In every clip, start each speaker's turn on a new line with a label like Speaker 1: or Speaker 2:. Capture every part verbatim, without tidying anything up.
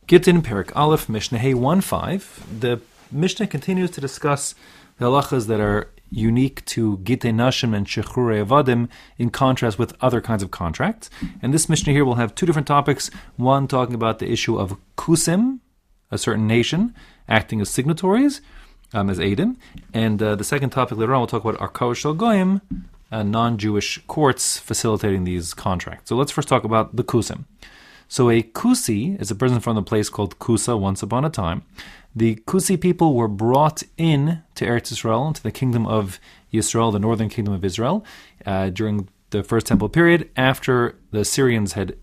Speaker 1: Gittin Perik Aleph Mishnah Hey one five. The Mishnah continues to discuss the halachas that are unique to Gittei Nashim and Shechrurei Avadim in contrast with other kinds of contracts. And this Mishnah here will have two different topics. One talking about the issue of Kusim, a certain nation, acting as signatories, um, as Eidim. And uh, the second topic later on will talk about Arkaos Shel Goyim, uh, non-Jewish courts facilitating these contracts. So let's first talk about the Kusim. So a Kusi is a person from a place called Kusa once upon a time. The Kusi people were brought in to Eretz Yisrael, to the kingdom of Yisrael, the northern kingdom of Israel, uh, during the First Temple period, after the Syrians had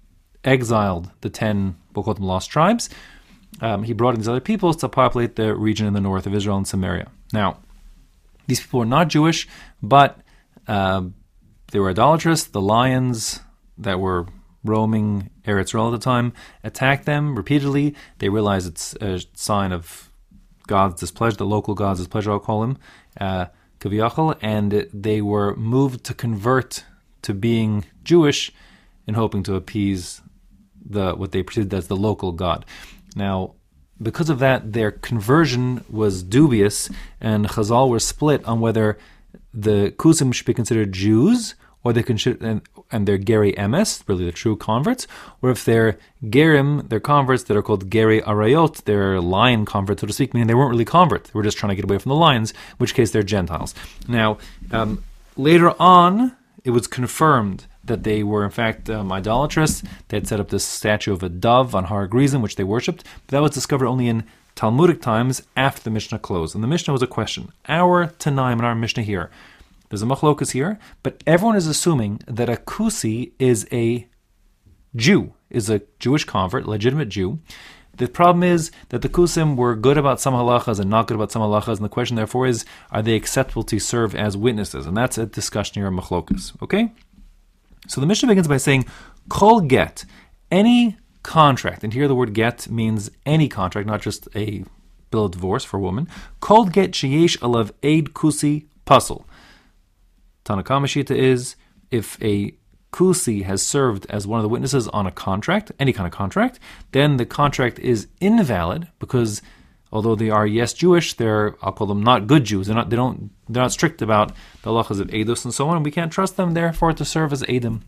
Speaker 1: exiled the ten, we'll call them lost tribes. Um, he brought in these other peoples to populate the region in the north of Israel and Samaria. Now, these people were not Jewish, but uh, they were idolatrous. The lions that were roaming Eretz Yisrael at the time attacked them repeatedly. They realized it's a sign of God's displeasure, the local God's displeasure, I'll call him, uh, Kaviyachal, and they were moved to convert to being Jewish in hoping to appease the what they perceived as the local God. Now, because of that, their conversion was dubious, and Chazal were split on whether the Kusim should be considered Jews, or they consider, and, and they're Geri Emes, really the true converts, or if they're Gerim, they're converts that are called Geri Arayot, they're lion converts, so to speak, meaning they weren't really converts, they were just trying to get away from the lions, in which case they're Gentiles. Now, um, later on, it was confirmed that they were in fact um, idolatrous. They had set up this statue of a dove on Har Gerizim, which they worshipped, but that was discovered only in Talmudic times after the Mishnah closed. And the Mishnah was a question. Our Tanaim and our Mishnah here, there's a machlokas here, but everyone is assuming that a Kusi is a Jew, is a Jewish convert, legitimate Jew. The problem is that the Kusim were good about some halachas and not good about some halachas, and the question therefore is, are they acceptable to serve as witnesses? And that's a discussion here in machlokas, okay? So the Mishnah begins by saying, Kol get, any contract, and here the word get means any contract, not just a bill of divorce for a woman. Kol get sheyesh alav eid kusi pasul. Tanakama Shita is, if a Kusi has served as one of the witnesses on a contract, any kind of contract, then the contract is invalid because although they are yes Jewish, they're, I'll call them not good Jews. They're not they don't they're not strict about the halachas of Eidos and so on, and we can't trust them therefore to serve as Eidim,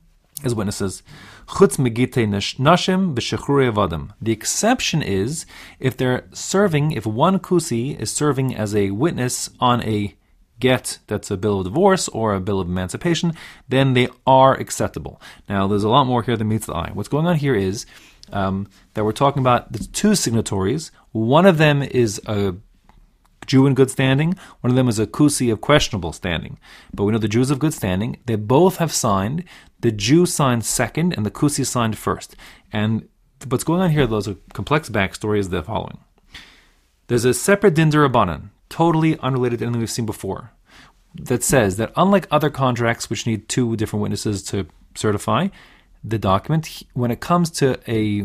Speaker 1: as witnesses. Chutz megitei nashim b'shechrurei avadim. The exception is if they're serving, if one Kusi is serving as a witness on a get that's a bill of divorce or a bill of emancipation, then they are acceptable. Now, there's a lot more here than meets the eye. What's going on here is um, that we're talking about the two signatories. One of them is a Jew in good standing. One of them is a Kusi of questionable standing. But we know the Jews of good standing. They both have signed. The Jew signed second and the Kusi signed first. And what's going on here, though, is a complex backstory is the following. There's a separate din d'Rabbanan, totally unrelated to anything we've seen before, that says that unlike other contracts which need two different witnesses to certify the document, when it comes to a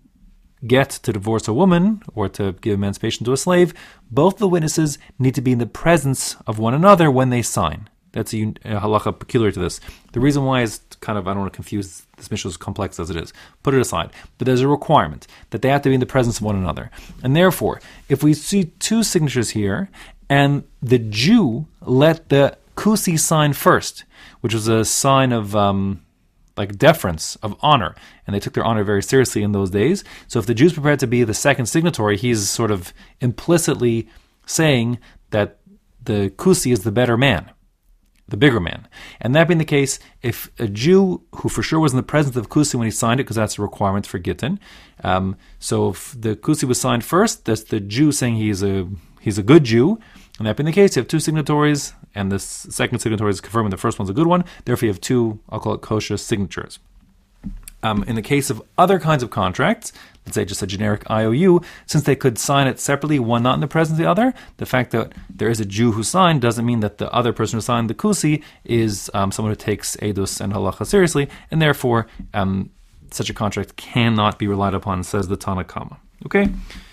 Speaker 1: get to divorce a woman or to give emancipation to a slave, both the witnesses need to be in the presence of one another when they sign. That's a, a halacha peculiar to this. The reason why is kind of, I don't want to confuse this mission as complex as it is. Put it aside. But there's a requirement that they have to be in the presence of one another. And therefore, if we see two signatures here, and the Jew let the Kusi sign first, which was a sign of um, like deference, of honor, and they took their honor very seriously in those days. So if the Jew's prepared to be the second signatory, he's sort of implicitly saying that the Kusi is the better man, the bigger man. And that being the case, if a Jew who for sure was in the presence of Kusi when he signed it, because that's a requirement for Gittin, um, so if the Kusi was signed first, that's the Jew saying he's a he's a good Jew. And that being the case, you have two signatories, and the second signatory is confirming the first one's a good one. Therefore, you have two, I'll call it kosher signatures. Um, in the case of other kinds of contracts, let's say just a generic I O U, since they could sign it separately, one not in the presence of the other, the fact that there is a Jew who signed doesn't mean that the other person who signed the Kusi is um, someone who takes Eidos and Halacha seriously, and therefore um, such a contract cannot be relied upon, says the Tanna Kama. Okay?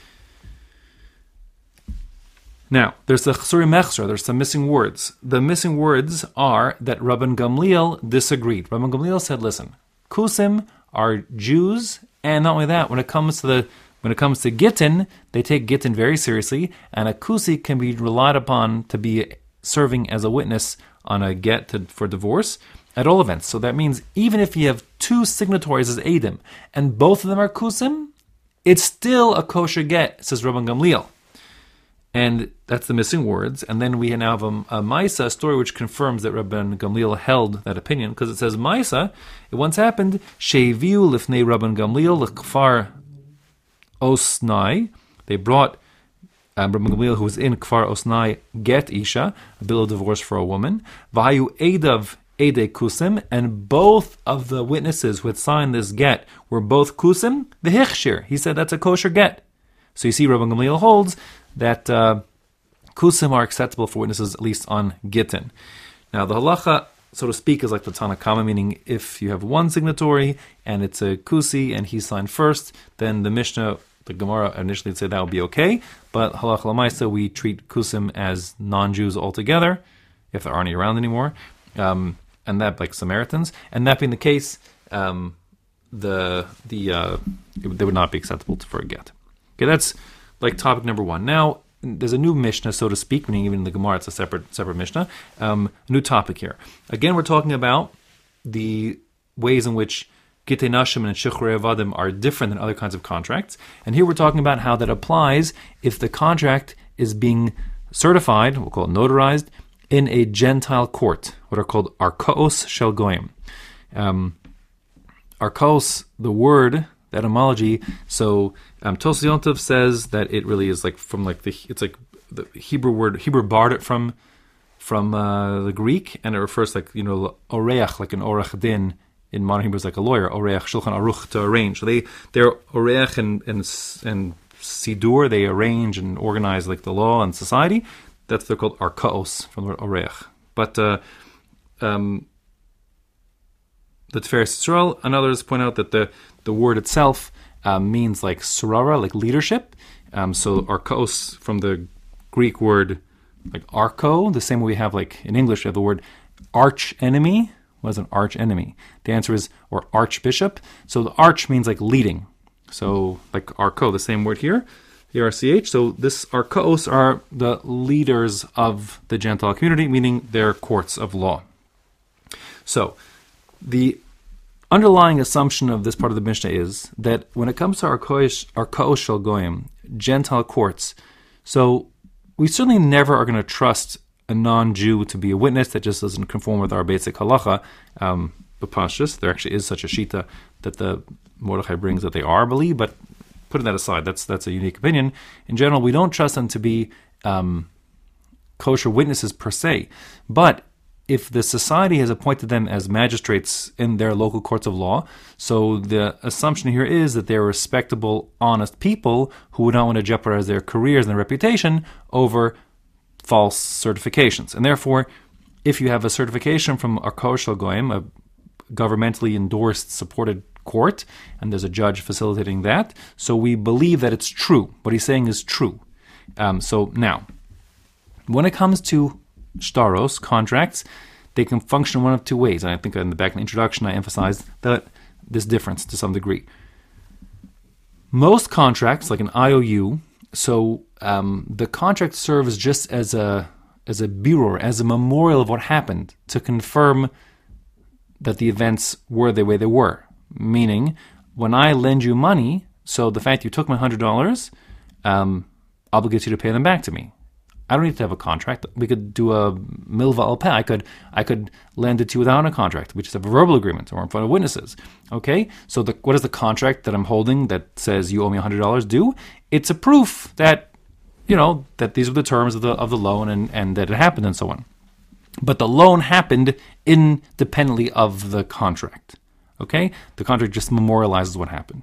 Speaker 1: Now, there's the Chsuri Mechsra, there's some missing words. The missing words are that Rabban Gamliel disagreed. Rabban Gamliel said, listen, Kusim are Jews, and not only that, when it comes to the when it comes to Gittin, they take Gittin very seriously, and a Kusi can be relied upon to be serving as a witness on a get to, for divorce at all events. So that means even if you have two signatories as Eidim, and both of them are Kusim, it's still a kosher get, says Rabban Gamliel. And that's the missing words. And then we now have a, a Maisa, a story which confirms that Rabban Gamliel held that opinion, because it says Maisa, it once happened, Sheviu lifnei Rabban Gamliel l'kfar Osnai. They brought um, Rabban Gamliel, who was in Kfar Osnai, get Isha, a bill of divorce for a woman. Vayu Eidav Eidei Kusim, and both of the witnesses who had signed this get were both Kusim, the Hichshir. He said that's a kosher get. So you see, Rabban Gamliel holds that uh, Kusim are acceptable for witnesses, at least on Gittin. Now, the halacha, so to speak, is like the Tanna Kama, meaning if you have one signatory and it's a Kusi and he signed first, then the Mishnah, the Gemara initially said that would be okay, but halacha l'maisa, we treat Kusim as non-Jews altogether, if there aren't any around anymore, um, and that like Samaritans. And that being the case, um, the the uh, it, they would not be acceptable for a get. Okay, that's like topic number one. Now, there's a new Mishnah, so to speak, meaning even in the Gemara, it's a separate separate Mishnah. Um, new topic here. Again, we're talking about the ways in which Gitei Nashim and Shechrei Avadim are different than other kinds of contracts. And here we're talking about how that applies if the contract is being certified, we'll call it notarized, in a Gentile court, what are called Arkaos Shel Goyim. Um, Arkaos, the word, the etymology, so um, Tosfos Yontov says that it really is like from like the, it's like the Hebrew word, Hebrew borrowed it from from uh, the Greek, and it refers like, you know, oreach, like an orach din. In modern Hebrew, is like a lawyer, oreach, shulchan aruch, to arrange. So they, they're oreach and, and, and sidur, they arrange and organize like the law and society. That's, they're called arkaos, from the word oreach. But uh, um, the Tiferes Yisrael and others point out that the, the word itself uh, means like surara, like leadership. Um, so arkaos, from the Greek word like archo, the same way we have like in English, we have the word arch enemy. Was an arch enemy? The answer is, or archbishop. So the arch means like leading. So like archo, the same word here, A R C H. So this archos are the leaders of the Gentile community, meaning their courts of law. So the underlying assumption of this part of the Mishnah is that when it comes to arkaos shel goyim, Gentile courts, so we certainly never are going to trust a non-Jew to be a witness that just doesn't conform with our basic halacha. Um, B'pashtus, there actually is such a shita that the Mordechai brings that they are believed, but putting that aside, that's that's a unique opinion. In general, we don't trust them to be um, kosher witnesses per se, but if the society has appointed them as magistrates in their local courts of law, so the assumption here is that they're respectable, honest people who would not want to jeopardize their careers and their reputation over false certifications. And therefore, if you have a certification from Arkaos Shel Goyim, a governmentally endorsed, supported court, and there's a judge facilitating that, so we believe that it's true. What he's saying is true. Um, so now, when it comes to shtaros, contracts, they can function one of two ways. And I think in the back in the introduction, I emphasized that this difference to some degree. Most contracts, like an I O U, so um, the contract serves just as a as a birur, as a memorial of what happened, to confirm that the events were the way they were. Meaning, when I lend you money, so the fact you took my one hundred dollars um, obligates you to pay them back to me. I don't need to have a contract. We could do a milva al peh. I could I could lend it to you without a contract. We just have a verbal agreement or in front of witnesses. Okay? So the, what does the contract that I'm holding that says you owe me one hundred dollars do? It's a proof that, you know, that these were the terms of the of the loan and, and that it happened and so on. But the loan happened independently of the contract. Okay? The contract just memorializes what happened.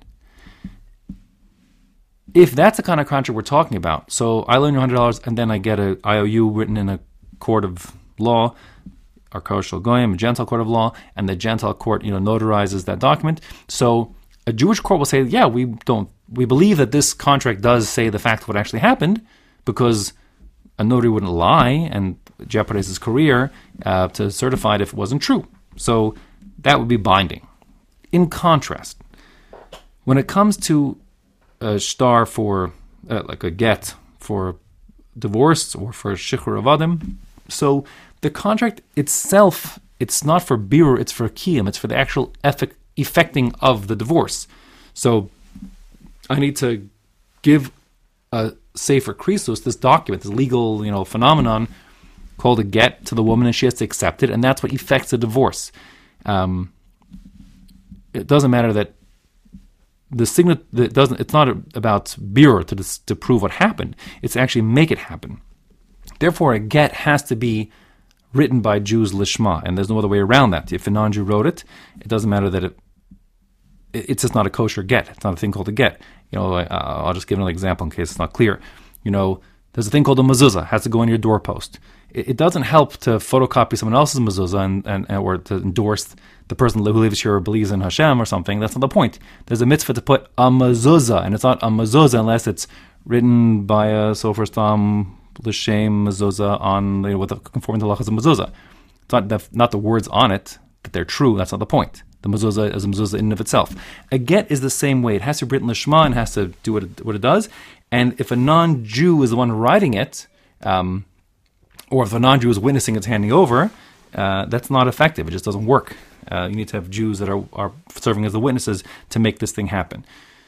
Speaker 1: If that's the kind of contract we're talking about, so I loan you one hundred dollars and then I get a I O U written in a court of law, Arkaos Shel Goyim, a Gentile court of law, and the Gentile court, you know, notarizes that document. So a Jewish court will say, yeah, we don't, we believe that this contract does say the fact of what actually happened, because a notary wouldn't lie and jeopardize his career uh, to certify it if it wasn't true. So that would be binding. In contrast, when it comes to a shtar for, uh, like a get for divorce or for shichur avadim, so the contract itself, it's not for birur, it's for kiyum, it's for the actual effect, effecting of the divorce. So I need to give a sefer krisus, this document, this legal, you know, phenomenon called a get to the woman, and she has to accept it, and that's what effects the divorce. Um, it doesn't matter that the signet that doesn't. It's not about birur to to prove what happened. It's actually make it happen. Therefore, a get has to be written by Jews lishma, and there's no other way around that. If a non-Jew wrote it, it doesn't matter that it. It's just not a kosher get. It's not a thing called a get. You know, I, I'll just give another example in case it's not clear. You know, there's a thing called a mezuzah. It has to go on your doorpost. It, it doesn't help to photocopy someone else's mezuzah and, and, and or to endorse the person who lives here or believes in Hashem or something. That's not the point. There's a mitzvah to put a mezuzah, and it's not a mezuzah unless it's written by a sofer stam l'shem mezuzah on, you know, with the conforming to halachas of mezuzah. It's not the, not the words on it that they're true. That's not the point. The mezuzah is a mezuzah in and of itself. A get is the same way. It has to be written lishma and has to do what it, what it does. And if a non-Jew is the one writing it, um, or if a non-Jew is witnessing its handing over, uh, that's not effective. It just doesn't work. Uh, you need to have Jews that are, are serving as the witnesses to make this thing happen.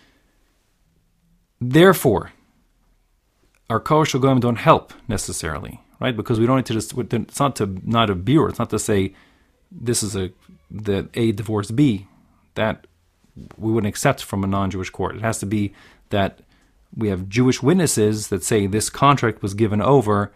Speaker 1: Therefore, our kosher goyim don't help necessarily, right? Because we don't need to just. It's not to not a birur. It's not to say this is a the A divorce B. That we wouldn't accept from a non-Jewish court. It has to be that we have Jewish witnesses that say this contract was given over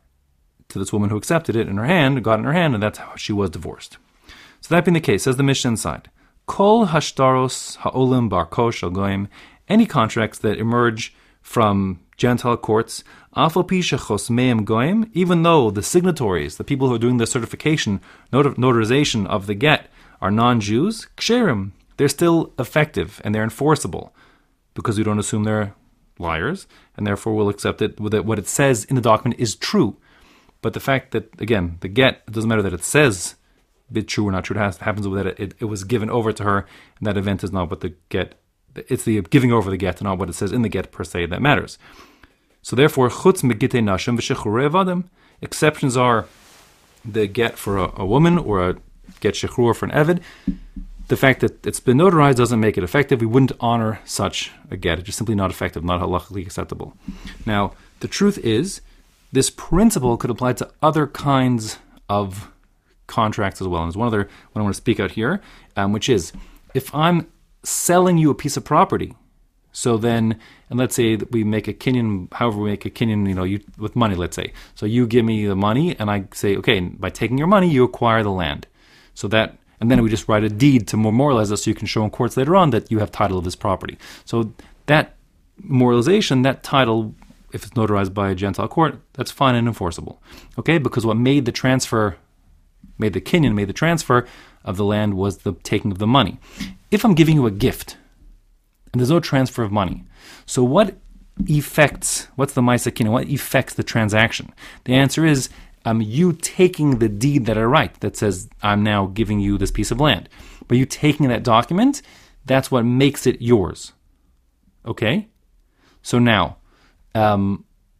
Speaker 1: to this woman who accepted it in her hand, got it in her hand, and that's how she was divorced. So that being the case, says the Mishnah inside, Kol hashtaros ha'olim bar kosh al goyim, any contracts that emerge from Gentile courts, afal pi shechos meim goyim, even though the signatories, the people who are doing the certification, not- notarization of the get, are non-Jews, ksherim, they're still effective and they're enforceable, because we don't assume they're liars, and therefore we'll accept it, that what it says in the document is true. But the fact that, again, the get, it doesn't matter that it says bit true or not true, it has, happens that it, it, it was given over to her, and that event is not what the get, it's the giving over the get, not what it says in the get per se that matters. So therefore, chutz megitei nashim v'shechrurei avadim, exceptions are the get for a, a woman or a get shechrur for an eved. The fact that it's been notarized doesn't make it effective. We wouldn't honor such a get. It's just simply not effective, not halachically acceptable. Now, the truth is, this principle could apply to other kinds of contracts as well. And there's one other one I want to speak out here, um, which is, if I'm selling you a piece of property, so then, and let's say that we make a kinyan, however we make a kinyan, you know, you, with money, let's say. So you give me the money, and I say, okay, by taking your money, you acquire the land. So that, and then we just write a deed to memorialize this so you can show in courts later on that you have title of this property. So that memorialization, that title, if it's notarized by a Gentile court, that's fine and enforceable. Okay? Because what made the transfer, made the kinyan, made the transfer of the land was the taking of the money. If I'm giving you a gift, and there's no transfer of money, so what effects, what's the Maisa kinyan, what affects the transaction? The answer is, um, you taking the deed that I write that says I'm now giving you this piece of land. But you taking that document, that's what makes it yours. Okay? So now, um,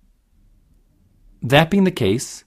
Speaker 1: that being the case,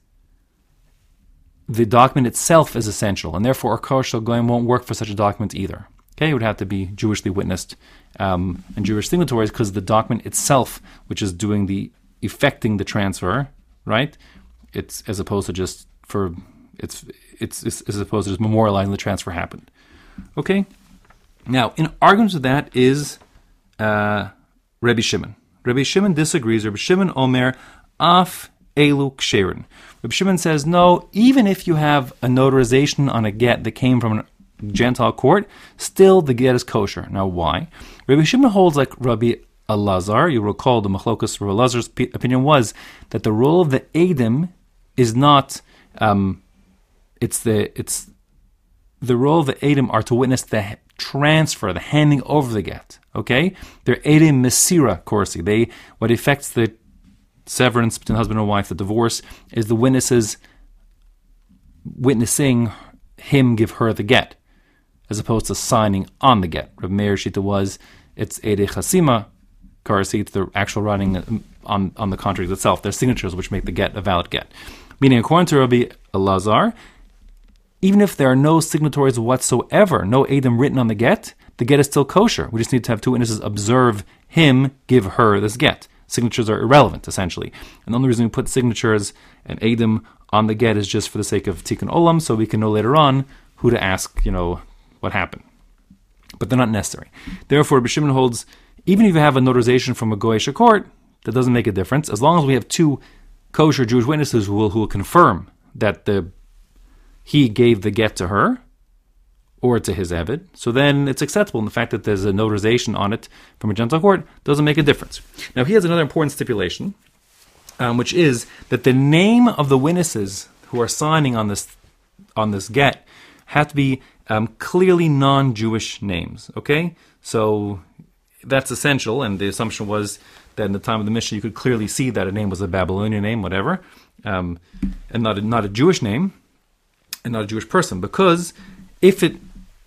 Speaker 1: the document itself is essential, and therefore our kosher goyim won't work for such a document either. Okay? It would have to be Jewishly witnessed um, and Jewish signatories, because the document itself, which is doing the, effecting the transfer, right? It's as opposed to just for it's it's, it's as opposed to just memorializing the transfer happened. Okay. Now, in arguments with that is uh, Rabbi Shimon. Rabbi Shimon disagrees. Rabbi Shimon Omer af elu ksherin. Rabbi Shimon says no. Even if you have a notarization on a get that came from a Gentile court, still the get is kosher. Now, why? Rabbi Shimon holds like Rabbi Elazar. You recall the Machlokas Rabbi Elazar's p- opinion was that the role of the Eidim is not, um, it's the it's the role of the Eidim are to witness the transfer, the handing over the get. Okay, they're Eidim Mesira Korsi. They what affects the severance between husband and wife, the divorce, is the witnesses witnessing him give her the get, as opposed to signing on the get. Reb Meir Shita was, it's Eidei Chasima Karsi, it's the actual writing on, on the contract itself. Their signatures which make the get a valid get. Meaning, according to Rabbi Elazar, even if there are no signatories whatsoever, no Eidim written on the get, the get is still kosher. We just need to have two witnesses observe him give her this get. Signatures are irrelevant, essentially. And the only reason we put signatures and Eidim on the get is just for the sake of Tikkun Olam, so we can know later on who to ask, you know, what happened. But they're not necessary. Therefore, Rabbi Shimon holds, even if you have a notarization from a Goyish court, that doesn't make a difference. As long as we have two kosher Jewish witnesses who will, who will confirm that the he gave the get to her or to his Eved, so then it's acceptable. And the fact that there's a notarization on it from a Gentile court doesn't make a difference. Now, he has another important stipulation, um, which is that the name of the witnesses who are signing on this on this get have to be um, clearly non-Jewish names. Okay, so that's essential, and the assumption was that in the time of the Mishnah you could clearly see that a name was a Babylonian name, whatever, um, and not a, not a Jewish name, and not a Jewish person, because if it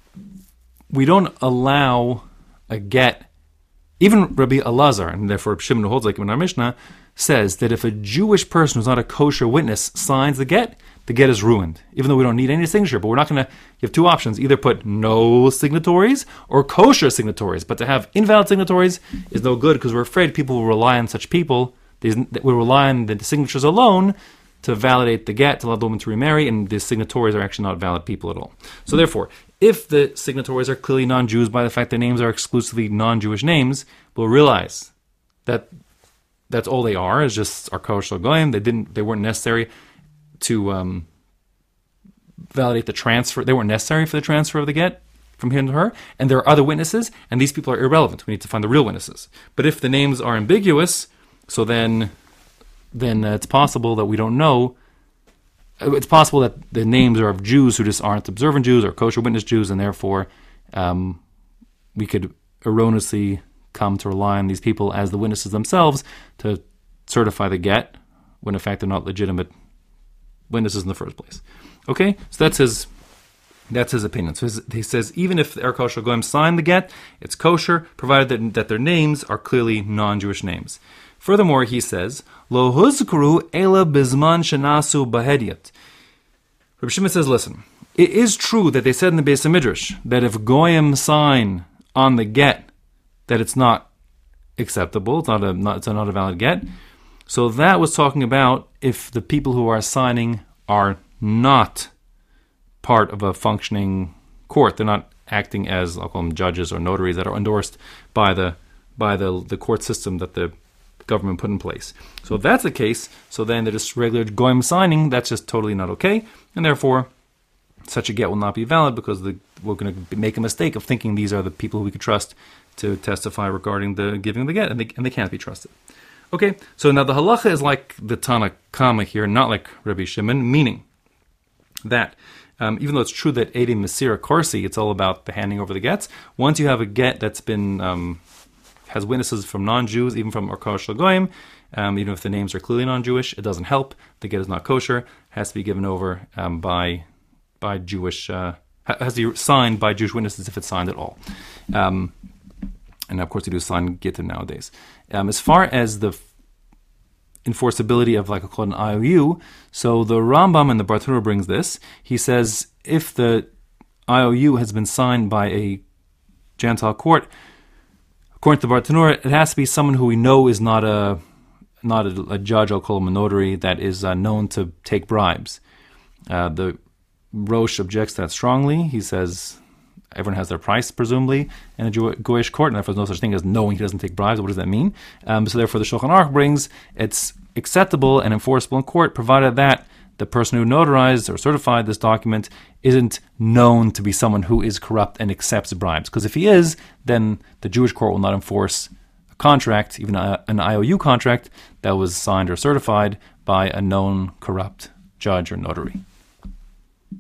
Speaker 1: we don't allow a get, even Rabbi Elazar, and therefore Shimon who holds like in our Mishnah, says that if a Jewish person who's not a kosher witness signs the get, the get is ruined, even though we don't need any signature. But we're not going to, you have two options, either put no signatories or kosher signatories. But to have invalid signatories is no good, because we're afraid people will rely on such people, they will rely on the signatures alone to validate the get, to allow the woman to remarry, and the signatories are actually not valid people at all. So therefore, if the signatories are clearly non-Jews by the fact their names are exclusively non-Jewish names, we'll realize that that's all they are, is just Arkosh Goyim. They didn't, they weren't necessary to um, validate the transfer. They weren't necessary for the transfer of the get from him to her. And there are other witnesses, and these people are irrelevant. We need to find the real witnesses. But if the names are ambiguous, so then then uh, it's possible that we don't know. It's possible that the names are of Jews who just aren't observant Jews or kosher witness Jews, and therefore um, we could erroneously come to rely on these people as the witnesses themselves to certify the get, when in fact they're not legitimate witnesses in the first place. Okay, so that's his that's his opinion. So his, he says even if the Arkosh Goyim sign the get, it's kosher, provided that, that their names are clearly non-Jewish names. Furthermore, he says, Lo huzkru ela bizman shenasu bahediyat. Rabbi Shimon says, listen, it is true that they said in the Beis HaMidrash that if Goyim sign on the get, that it's not acceptable, it's not a not, it's not a valid get. So that was talking about if the people who are signing are not part of a functioning court. They're not acting as, I'll call them judges or notaries that are endorsed by the by the, the court system that the government put in place. So if that's the case, so then they're just regular goyim signing, that's just totally not okay, and therefore such a get will not be valid, because the, we're going to make a mistake of thinking these are the people who we could trust to testify regarding the giving of the get, and they, and they can't be trusted. Okay, so now the halacha is like the Tana Kama here, not like Rabbi Shimon, meaning that um, even though it's true that Eidei Mesira Korsi, it's all about the handing over the gets, once you have a get that's been um, has witnesses from non-Jews, even from Arkosh Goyim, um, even if the names are clearly non-Jewish, it doesn't help. The get is not kosher. It has to be given over um, by by Jewish, uh, has to be signed by Jewish witnesses if it's signed at all. Um, and of course, they do sign gittin nowadays. Um, as far as the f- enforceability of like a called an I O U, so the Rambam and the Bartenura brings this. He says if the I O U has been signed by a Gentile court, according to the Bartenura, it has to be someone who we know is not a not a, a judge, I'll call him a notary, that is uh, known to take bribes. Uh, the Rosh objects to that strongly. He says everyone has their price, presumably, in a Jew- Goyish court, and therefore there's no such thing as knowing he doesn't take bribes. What does that mean? Um, so therefore the Shulchan Aruch brings it's acceptable and enforceable in court, provided that the person who notarized or certified this document isn't known to be someone who is corrupt and accepts bribes. Because if he is, then the Jewish court will not enforce a contract, even a, an I O U contract, that was signed or certified by a known corrupt judge or notary.